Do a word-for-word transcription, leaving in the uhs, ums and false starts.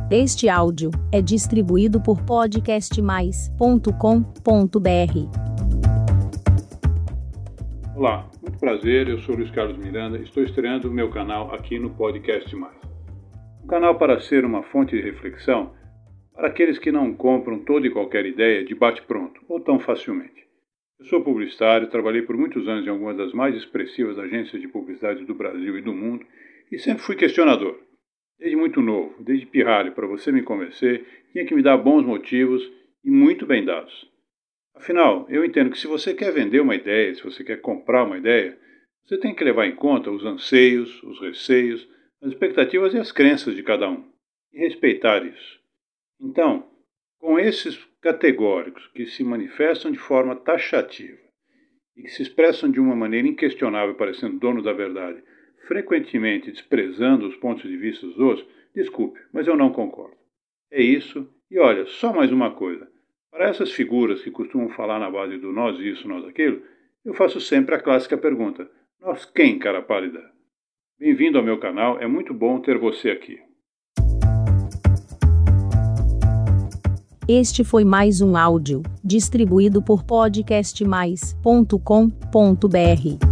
Este áudio é distribuído por podcast mais ponto com ponto b r. Olá, muito prazer, eu sou Luiz Carlos Miranda, estou estreando o meu canal aqui no Podcast Mais. Um canal para ser uma fonte de reflexão para aqueles que não compram toda e qualquer ideia de bate-pronto ou tão facilmente. Eu sou publicitário, trabalhei por muitos anos em algumas das mais expressivas agências de publicidade do Brasil e do mundo e sempre fui questionador. Desde muito novo, desde pirralho, para você me convencer, tinha que me dar bons motivos e muito bem dados. Afinal, eu entendo que se você quer vender uma ideia, se você quer comprar uma ideia, você tem que levar em conta os anseios, os receios, as expectativas e as crenças de cada um, e respeitar isso. Então, com esses categóricos que se manifestam de forma taxativa e que se expressam de uma maneira inquestionável, parecendo dono da verdade, frequentemente desprezando os pontos de vista dos outros, desculpe, mas eu não concordo. É isso, e olha, só mais uma coisa. Para essas figuras que costumam falar na base do nós isso, nós aquilo, eu faço sempre a clássica pergunta: nós quem, cara pálida? Bem-vindo ao meu canal, é muito bom ter você aqui. Este foi mais um áudio, distribuído por podcast mais ponto com ponto b r.